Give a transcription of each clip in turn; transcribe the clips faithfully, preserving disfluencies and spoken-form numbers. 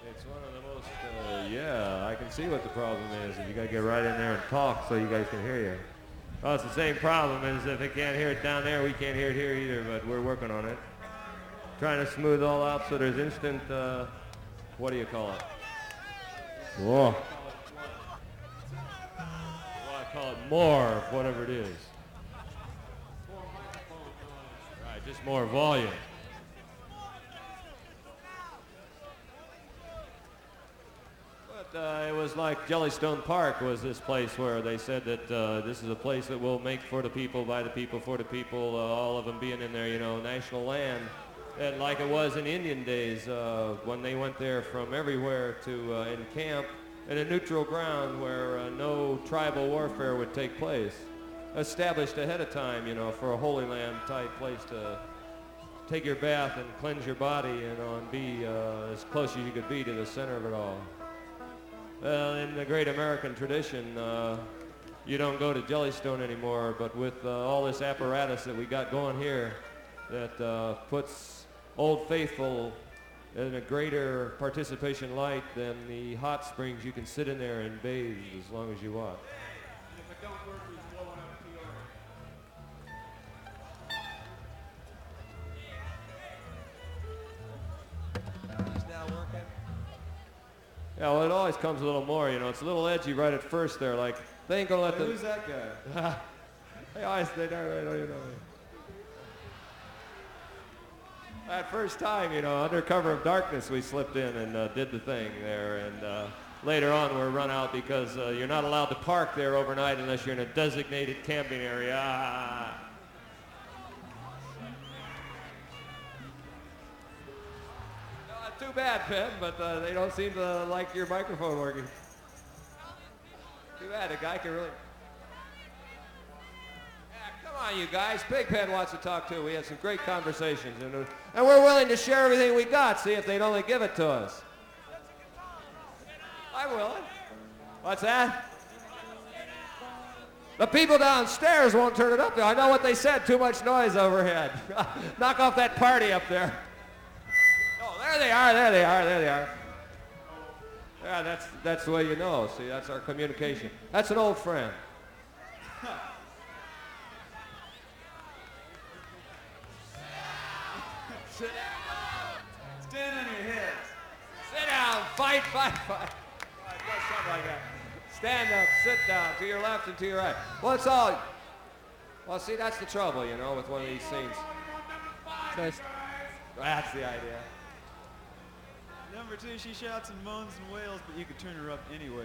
It's one of the most, uh, yeah, I can see what the problem is. You got to get right in there and talk so you guys can hear you. Well, it's the same problem as if they can't hear it down there, we can't hear it here either, but we're working on it. Trying to smooth all out so there's instant, uh, what do you call it? Whoa. Well, I call it more of whatever it is. Right, just more volume. Uh, it was like Jellystone Park was this place where they said that uh, this is a place that we'll make for the people, by the people, for the people, uh, all of them being in there, you know, national land. And like it was in Indian days uh, when they went there from everywhere to uh, encamp in a neutral ground where uh, no tribal warfare would take place. Established ahead of time, you know, for a Holy Land type place to take your bath and cleanse your body, you know, and be uh, as close as you could be to the center of it all. Well, in the great American tradition, uh, you don't go to Jellystone anymore, but with uh, all this apparatus that we got going here that uh, puts Old Faithful in a greater participation light than the hot springs, you can sit in there and bathe as long as you want. If it don't work, we blow one up P R. Is now working? Yeah, well, it always comes a little more, you know. It's a little edgy right at first there, like, they ain't gonna let Hey, the... who's that guy? They always, they don't, they don't, you know. That first time, you know, under cover of darkness, we slipped in and uh, did the thing there, and uh, later on we're run out because uh, you're not allowed to park there overnight unless you're in a designated camping area. Ah. Too bad, Penn, but uh, they don't seem to like your microphone working. Too bad, a guy can really... Yeah, come on, you guys. Big Penn wants to talk too. We had some great conversations, and, uh, and we're willing to share everything we got, see if they'd only give it to us. I'm willing. What's that? The people downstairs won't turn it up there. I know what they said. Too much noise overhead. Knock off that party up there. There they are, there they are, there they are. Yeah, that's, that's the way you know. See, that's our communication. That's an old friend. Sit down. Stand on your head. Sit down. Fight, fight, fight. Something like that. Stand up, sit down, to your left and to your right. Well, it's all... Well, see, that's the trouble, you know, with one of these scenes. That's, that's the idea. Number two, she shouts and moans and wails, but you could turn her up anyway.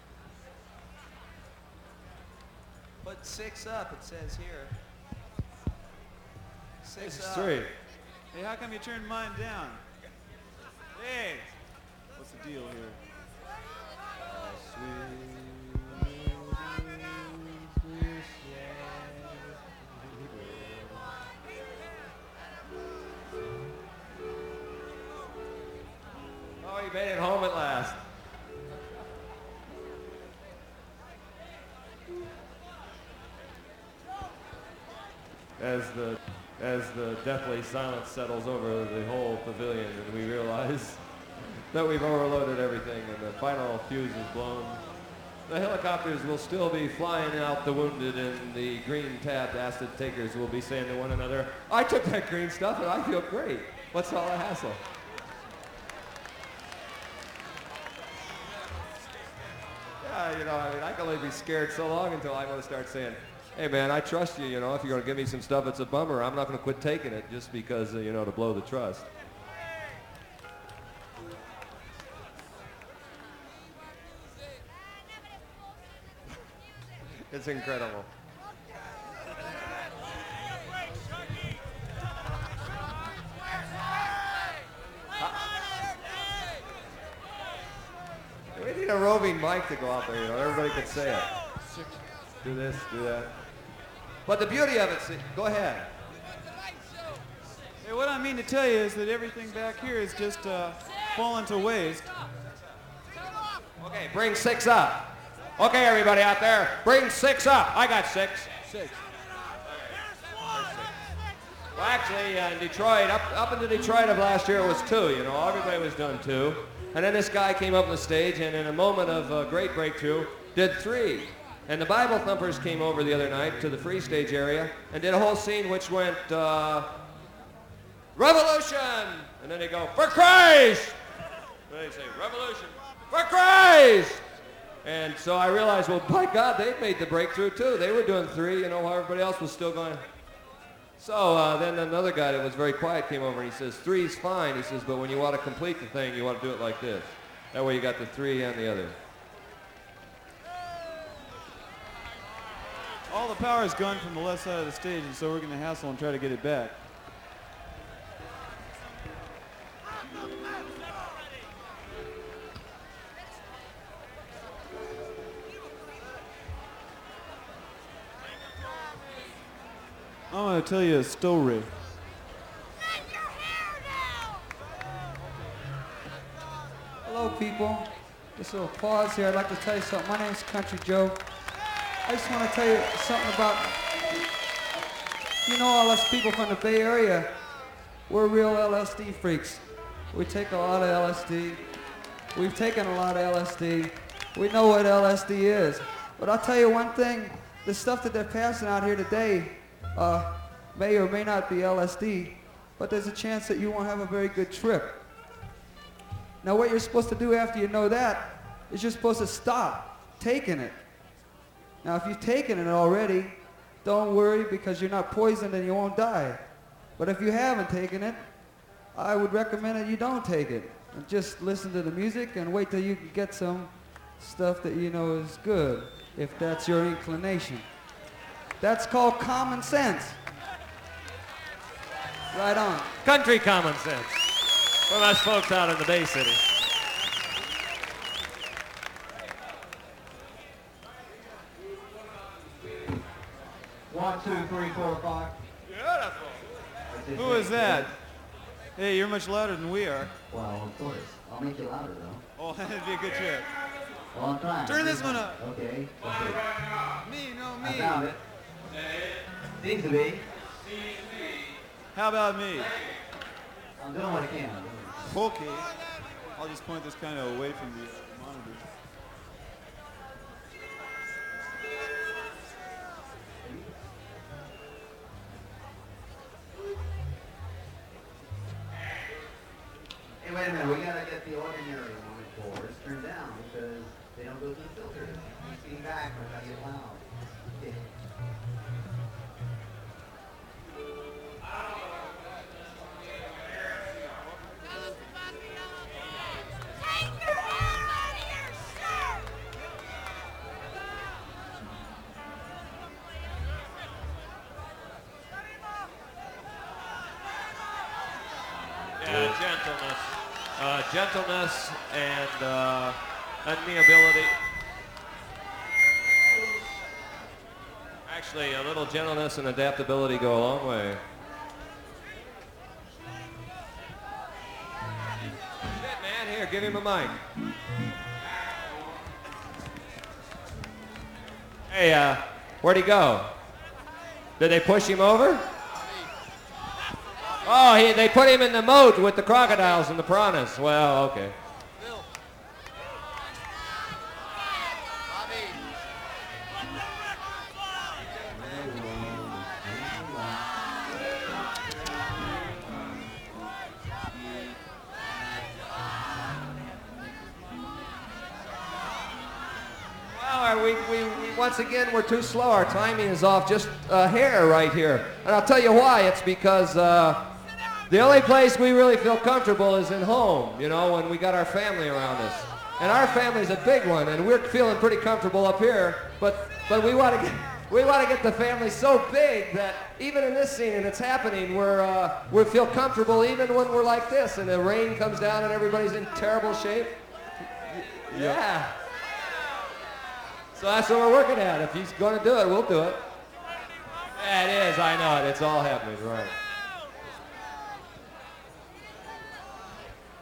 Put six up, it says here. Six This is up. three. Hey, how come you turned mine down? Hey! What's the deal here? Oh, you made it home at last. As the as the deathly silence settles over the whole pavilion, and we realize that we've overloaded everything, and the final fuse is blown. The helicopters will still be flying out the wounded, and the green-tapped acid takers will be saying to one another, "I took that green stuff, and I feel great. What's all the hassle?" Yeah, you know, I mean, I can only be scared so long until I'm going to start saying, "Hey, man, I trust you, you know, if you're going to give me some stuff, it's a bummer. I'm not going to quit taking it just because, uh, you know, to blow the trust." It's incredible. We need a roving mic to go out there, you know, everybody can say it. Do this, do that. But the beauty of it, see, go ahead. Hey, what I mean to tell you is that everything back here is just uh, falling to waste. Okay, bring six up. Okay, everybody out there, bring six up. I got six. Six. Well, actually, uh, in Detroit, up, up into Detroit of last year, it was two. You know, everybody was doing two. And then this guy came up on the stage, and in a moment of uh, great breakthrough, did three. And the Bible Thumpers came over the other night to the free stage area and did a whole scene which went, uh, Revolution! And then they go, for Christ! And they say, Revolution, for Christ! And so I realized, well, by God, they made the breakthrough too. They were doing three, you know, while everybody else was still going. So uh, then another guy that was very quiet came over and he says, three's fine. He says, but when you want to complete the thing, you want to do it like this. That way you got the three and the other. All the power is gone from the left side of the stage, and so we're going to hassle and try to get it back. I'm going to tell you a story. Hello, people. Just a little pause here. I'd like to tell you something. My name is Country Joe. I just want to tell you something about, you know, all us people from the Bay Area, we're real L S D freaks. We take a lot of L S D. We've taken a lot of L S D. We know what L S D is. But I'll tell you one thing, the stuff that they're passing out here today uh, may or may not be L S D, but there's a chance that you won't have a very good trip. Now what you're supposed to do after you know that is you're supposed to stop taking it. Now if you've taken it already, don't worry because you're not poisoned and you won't die. But if you haven't taken it, I would recommend that you don't take it. And just listen to the music and wait till you can get some stuff that you know is good, if that's your inclination. That's called common sense. Right on. Country common sense from us folks out in the Bay City. One, two, three, four, five. Beautiful. Who is that? Hey, you're much louder than we are. Well, of course. I'll make you louder, though. Oh, that'd be a good trip. Well, I'm trying. Turn this one up. Okay. Okay. Me, no I me. found it. Seems to be. How about me? I'm doing what I can. Okay. I'll just point this kind of away from the uh, monitor. Hey, wait a minute. We gotta get the ordinary one chorus turned down because they don't go through the filter. You see back when I get loud. Okay. Yeah, gentleness. Uh, gentleness and uh, amiability. Actually, a little gentleness and adaptability go a long way. Shit, man, here, give him a mic. Hey, uh, where'd he go? Did they push him over? Oh, he, they put him in the moat with the crocodiles and the piranhas. Well, okay. Well, we, we, we, once again, we're too slow. Our timing is off just a hair right here. And I'll tell you why. It's because uh, the only place we really feel comfortable is in home, you know, when we got our family around us. And our family's a big one, and we're feeling pretty comfortable up here. But but we want to get we want to get the family so big that even in this scene, and it's happening, we're uh, we feel comfortable even when we're like this, and the rain comes down and everybody's in terrible shape. Yeah. So that's what we're working at. If he's going to do it, we'll do it. Yeah, it is. I know it. It's all happening, right.